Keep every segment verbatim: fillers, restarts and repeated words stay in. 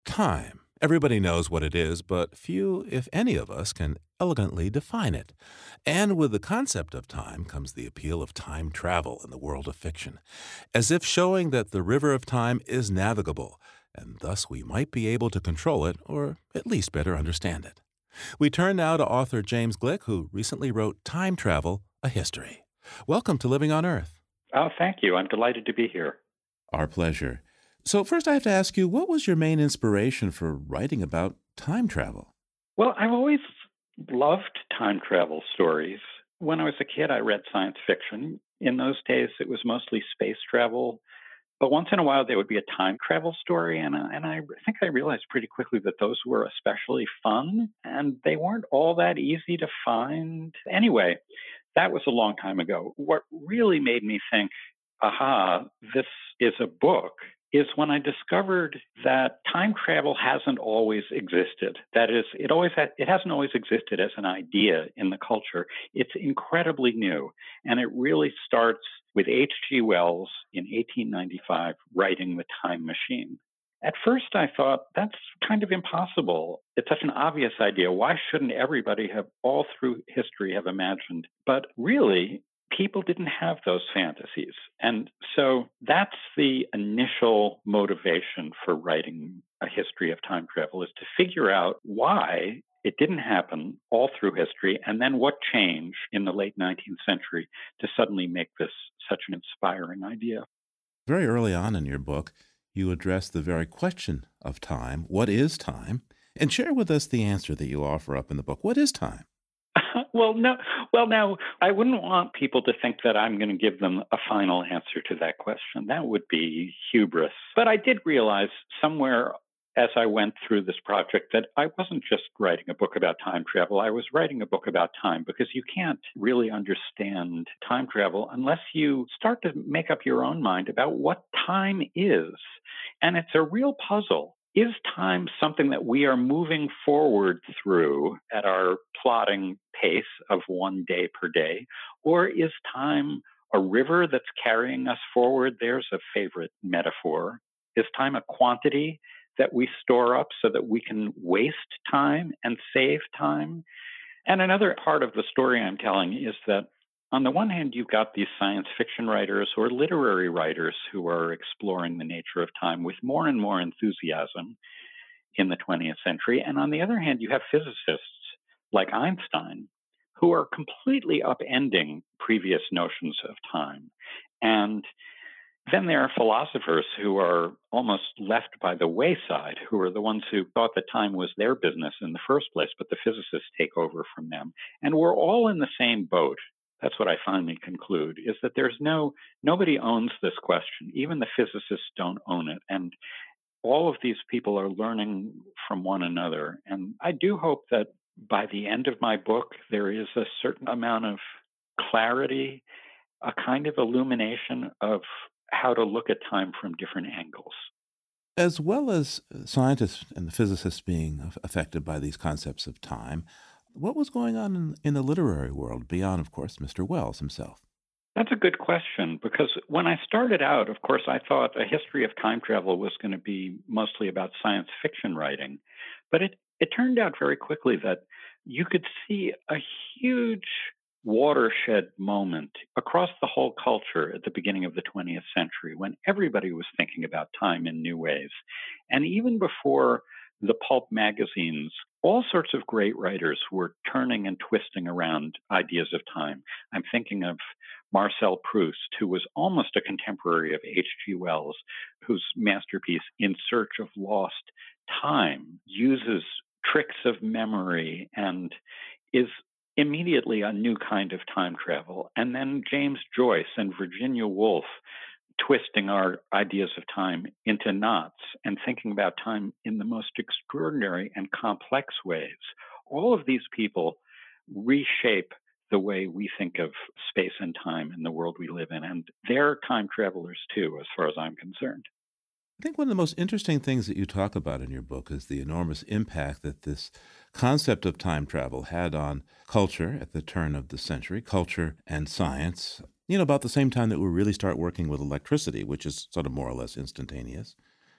Time. Everybody knows what it is, but few, if any of us, can elegantly define it. And with the concept of time comes the appeal of time travel in the world of fiction, as if showing that the river of time is navigable, and thus we might be able to control it, or at least better understand it. We turn now to author James Glick, who recently wrote Time Travel, A History. Welcome to Living on Earth. Oh, thank you. I'm delighted to be here. Our pleasure. So, first, I have to ask you, what was your main inspiration for writing about time travel? Well, I've always loved time travel stories. When I was a kid, I read science fiction. In those days, it was mostly space travel, but once in a while, there would be a time travel story. And, I- and I think I realized pretty quickly that those were especially fun and they weren't all that easy to find. Anyway, that was a long time ago. What really made me think, aha, this is a book, is when I discovered that time travel hasn't always existed. That is, it always ha- it hasn't always existed as an idea in the culture. It's incredibly new, and it really starts with H G. Wells in eighteen ninety-five writing The Time Machine. At first, I thought that's kind of impossible. It's such an obvious idea. Why shouldn't everybody have, all through history, have imagined? But really, people didn't have those fantasies. And so that's the initial motivation for writing a history of time travel, is to figure out why it didn't happen all through history, and then what changed in the late nineteenth century to suddenly make this such an inspiring idea. Very early on in your book, you address the very question of time. What is time? And share with us the answer that you offer up in the book. What is time? well, no. Well, now I wouldn't want people to think that I'm going to give them a final answer to that question. That would be hubris. But I did realize somewhere as I went through this project that I wasn't just writing a book about time travel. I was writing a book about time because you can't really understand time travel unless you start to make up your own mind about what time is. And it's a real puzzle. Is time something that we are moving forward through at our plotting pace of one day per day? Or is time a river that's carrying us forward? There's a favorite metaphor. Is time a quantity that we store up so that we can waste time and save time? And another part of the story I'm telling is that on the one hand, you've got these science fiction writers or literary writers who are exploring the nature of time with more and more enthusiasm in the twentieth century. And on the other hand, you have physicists like Einstein who are completely upending previous notions of time. And then there are philosophers who are almost left by the wayside, who are the ones who thought that time was their business in the first place, but the physicists take over from them. And we're all in the same boat. That's what I finally conclude, is that there's no, nobody owns this question. Even the physicists don't own it. And all of these people are learning from one another. And I do hope that by the end of my book, there is a certain amount of clarity, a kind of illumination of how to look at time from different angles. As well as uh, scientists and the physicists being aff- affected by these concepts of time, what was going on in, in the literary world beyond, of course, mister Wells himself? That's a good question because when I started out, of course, I thought a history of time travel was going to be mostly about science fiction writing. But it, it turned out very quickly that you could see a huge watershed moment across the whole culture at the beginning of the twentieth century when everybody was thinking about time in new ways. And even before the pulp magazines, all sorts of great writers were turning and twisting around ideas of time. I'm thinking of Marcel Proust, who was almost a contemporary of H G. Wells, whose masterpiece, In Search of Lost Time, uses tricks of memory and is immediately a new kind of time travel. And then James Joyce and Virginia Woolf twisting our ideas of time into knots and thinking about time in the most extraordinary and complex ways. All of these people reshape the way we think of space and time in the world we live in. And they're time travelers too, as far as I'm concerned. I think one of the most interesting things that you talk about in your book is the enormous impact that this concept of time travel had on culture at the turn of the century, culture and science, you know, about the same time that we really start working with electricity, which is sort of more or less instantaneous.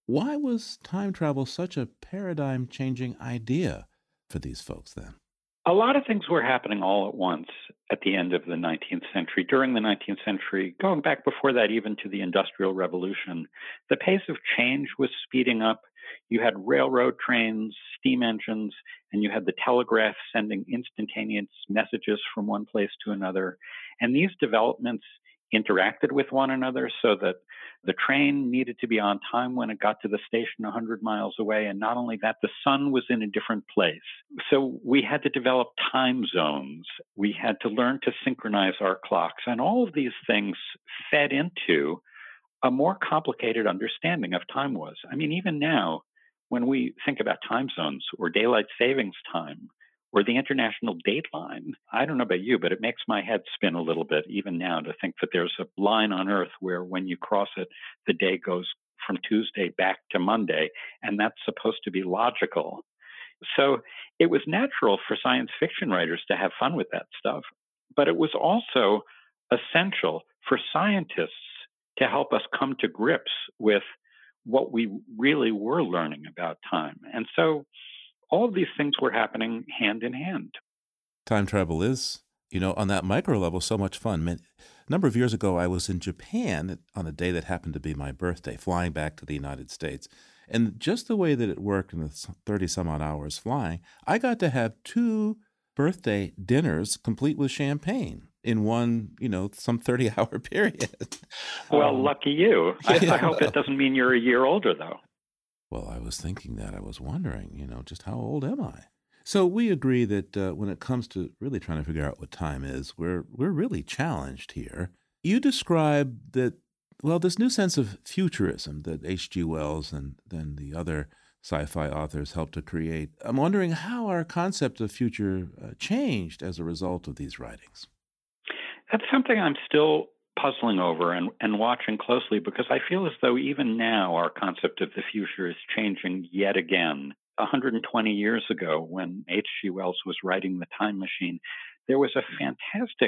Why was time travel such a paradigm changing idea for these folks then? A lot of things were happening all at once at the end of the nineteenth century. During the nineteenth century, going back before that, even to the Industrial Revolution, the pace of change was speeding up. You had railroad trains, steam engines, and you had the telegraph sending instantaneous messages from one place to another. And these developments interacted with one another so that the train needed to be on time when it got to the station one hundred miles away. And not only that, the sun was in a different place. So we had to develop time zones. We had to learn to synchronize our clocks. And all of these things fed into a more complicated understanding of time was. I mean, even now, when we think about time zones or daylight savings time or the international dateline, I don't know about you, but it makes my head spin a little bit even now to think that there's a line on Earth where when you cross it, the day goes from Tuesday back to Monday, and that's supposed to be logical. So it was natural for science fiction writers to have fun with that stuff, but it was also essential for scientists to help us come to grips with what we really were learning about time. And so all of these things were happening hand in hand. Time travel is, you know, on that micro level, so much fun. Man, a number of years ago, I was in Japan on a day that happened to be my birthday, flying back to the United States. And just the way that it worked in the thirty some odd hours flying, I got to have two birthday dinners complete with champagne in one, you know, some thirty hour period. Well, Um, lucky you. I, yeah, I hope it well, doesn't mean you're a year older, though. well, I was thinking that. I was wondering, you know, just how old am I? So we agree that uh, when it comes to really trying to figure out what time is, we're we're really challenged here. You describe that, well, this new sense of futurism that H G. Wells and then the other sci-fi authors helped to create. I'm wondering how our concept of future uh, changed as a result of these writings. That's something I'm still puzzling over and, and watching closely because I feel as though even now our concept of the future is changing yet again. one hundred twenty years ago, when H G. Wells was writing The Time Machine, there was a fantastic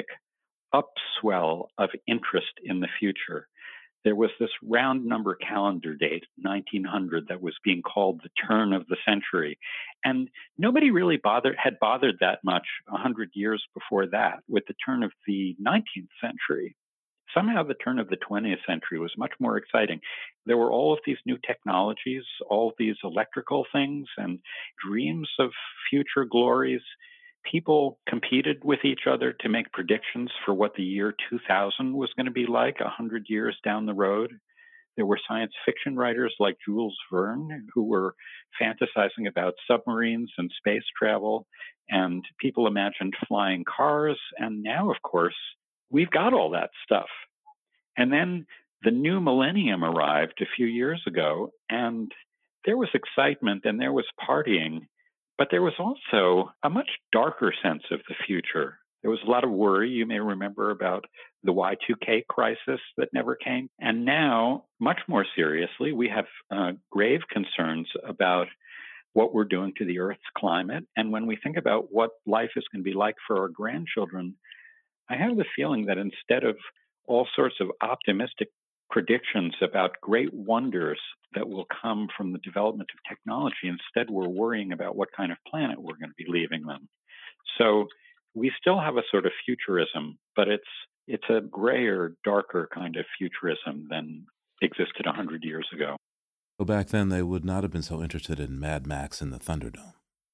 upswell of interest in the future. There was this round number calendar date, nineteen hundred, that was being called the turn of the century. And nobody really bothered had bothered that much one hundred years before that with the turn of the nineteenth century. Somehow the turn of the twentieth century was much more exciting. There were all of these new technologies, all of these electrical things, and dreams of future glories. People competed with each other to make predictions for what the year two thousand was going to be like one hundred years down the road. There were science fiction writers like Jules Verne who were fantasizing about submarines and space travel, and people imagined flying cars. And now, of course, we've got all that stuff. And then the new millennium arrived a few years ago, and there was excitement and there was partying, but there was also a much darker sense of the future. There was a lot of worry, you may remember, about the Y two K crisis that never came. And now, much more seriously, we have uh, grave concerns about what we're doing to the Earth's climate. And when we think about what life is going to be like for our grandchildren, I have the feeling that instead of all sorts of optimistic predictions about great wonders that will come from the development of technology, instead we're worrying about what kind of planet we're going to be leaving them. So we still have a sort of futurism, but it's it's a grayer, darker kind of futurism than existed one hundred years ago. So back then, they would not have been so interested in Mad Max and the Thunderdome.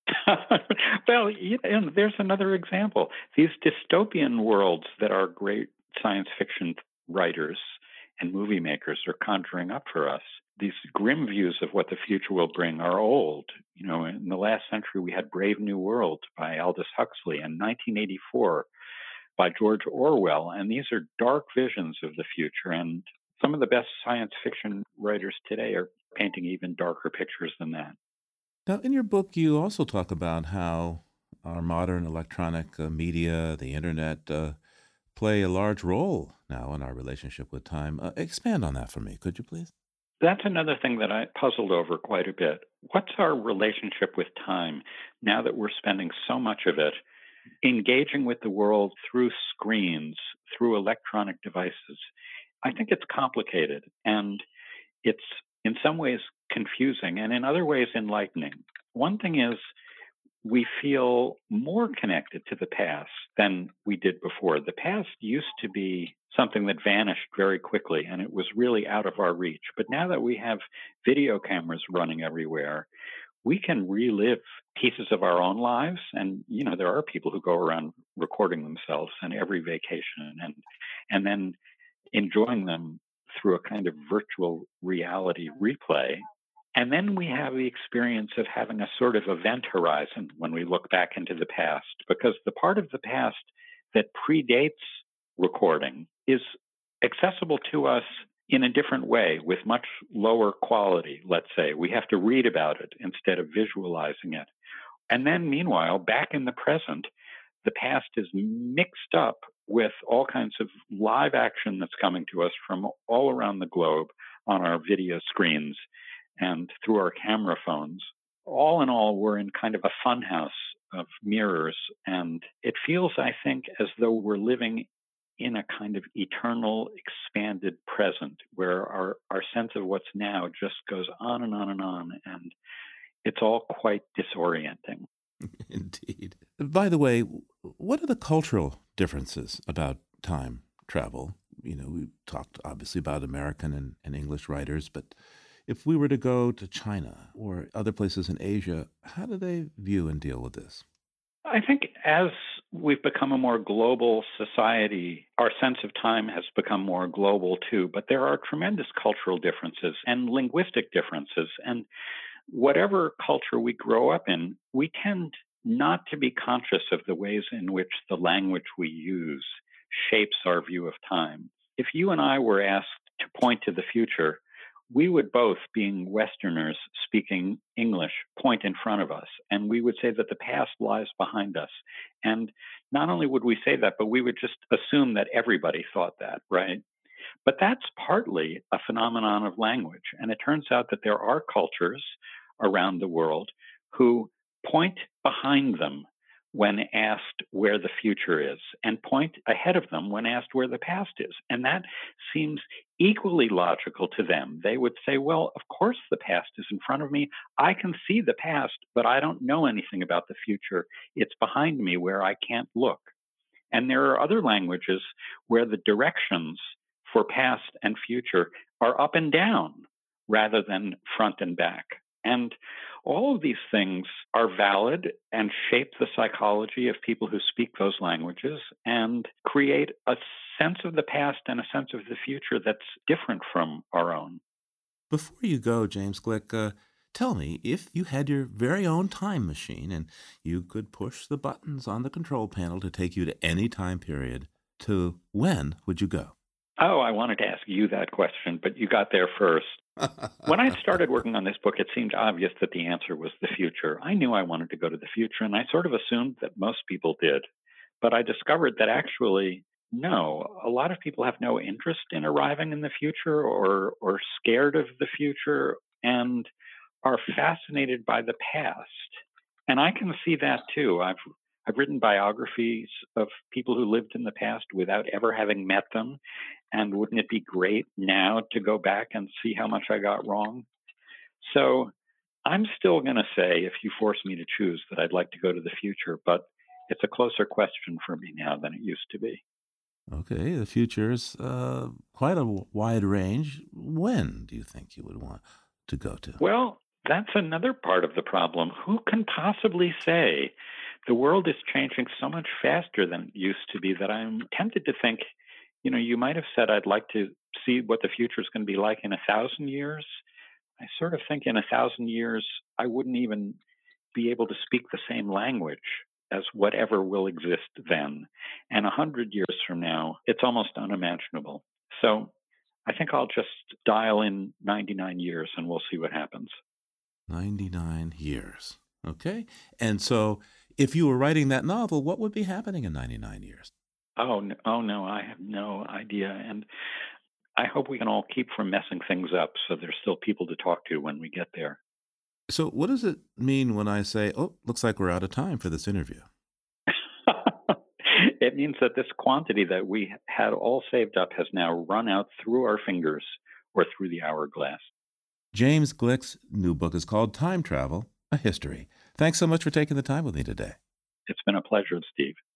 Well, you know, and there's another example. These dystopian worlds that our great science fiction writers and movie makers are conjuring up for us, these grim views of what the future will bring are old. You know, in the last century, we had Brave New World by Aldous Huxley and nineteen eighty-four by George Orwell. And these are dark visions of the future. And some of the best science fiction writers today are painting even darker pictures than that. Now, in your book, you also talk about how our modern electronic uh, media, the internet, uh, play a large role now in our relationship with time. Uh, expand on that for me, could you please? That's another thing that I puzzled over quite a bit. What's our relationship with time now that we're spending so much of it engaging with the world through screens, through electronic devices? I think it's complicated and it's in some ways confusing and in other ways enlightening. One thing is we feel more connected to the past than we did before. The past used to be something that vanished very quickly and it was really out of our reach. But now that we have video cameras running everywhere, we can relive pieces of our own lives. And, you know, there are people who go around recording themselves on every vacation and, and then enjoying them through a kind of virtual reality replay. And then we have the experience of having a sort of event horizon when we look back into the past, because the part of the past that predates recording is accessible to us in a different way with much lower quality, let's say. We have to read about it instead of visualizing it. And then meanwhile, back in the present, the past is mixed up with all kinds of live action that's coming to us from all around the globe on our video screens and through our camera phones. All in all, we're in kind of a funhouse of mirrors. And it feels, I think, as though we're living in a kind of eternal, expanded present where our, our sense of what's now just goes on and on and on. And it's all quite disorienting. Indeed. By the way, what are the cultural differences about time travel? You know, we talked obviously about American and, and English writers, but if we were to go to China or other places in Asia, how do they view and deal with this? I think as we've become a more global society, our sense of time has become more global too, but there are tremendous cultural differences and linguistic differences. And whatever culture we grow up in, we tend not to be conscious of the ways in which the language we use shapes our view of time. If you and I were asked to point to the future, we would both, being Westerners speaking English, point in front of us, and we would say that the past lies behind us. And not only would we say that, but we would just assume that everybody thought that, right? But that's partly a phenomenon of language. And it turns out that there are cultures around the world who point behind them when asked where the future is and point ahead of them when asked where the past is. And that seems equally logical to them. They would say, well, of course the past is in front of me. I can see the past, but I don't know anything about the future. It's behind me where I can't look. And there are other languages where the directions for past and future are up and down rather than front and back. And all of these things are valid and shape the psychology of people who speak those languages and create a sense of the past and a sense of the future that's different from our own. Before you go, James Glick, uh, tell me, if you had your very own time machine and you could push the buttons on the control panel to take you to any time period, to when would you go? Oh, I wanted to ask you that question, but you got there first. When I started working on this book, it seemed obvious that the answer was the future. I knew I wanted to go to the future, and I sort of assumed that most people did. But I discovered that actually, no, a lot of people have no interest in arriving in the future or, or scared of the future and are fascinated by the past. And I can see that too. I've I've written biographies of people who lived in the past without ever having met them. And wouldn't it be great now to go back and see how much I got wrong? So I'm still going to say, if you force me to choose, that I'd like to go to the future, but it's a closer question for me now than it used to be. Okay, the future is uh, quite a wide range. When do you think you would want to go to? Well, that's another part of the problem. Who can possibly say? The world is changing so much faster than it used to be that I'm tempted to think, you know, you might have said, I'd like to see what the future is going to be like in a thousand years. I sort of think in a thousand years, I wouldn't even be able to speak the same language as whatever will exist then. And a hundred years from now, it's almost unimaginable. So I think I'll just dial in ninety-nine years and we'll see what happens. ninety-nine years. Okay. And so if you were writing that novel, what would be happening in ninety-nine years? Oh, no, oh no, I have no idea. And I hope we can all keep from messing things up so there's still people to talk to when we get there. So what does it mean when I say, oh, looks like we're out of time for this interview? It means that this quantity that we had all saved up has now run out through our fingers or through the hourglass. James Glick's new book is called Time Travel: A History. Thanks so much for taking the time with me today. It's been a pleasure, Steve.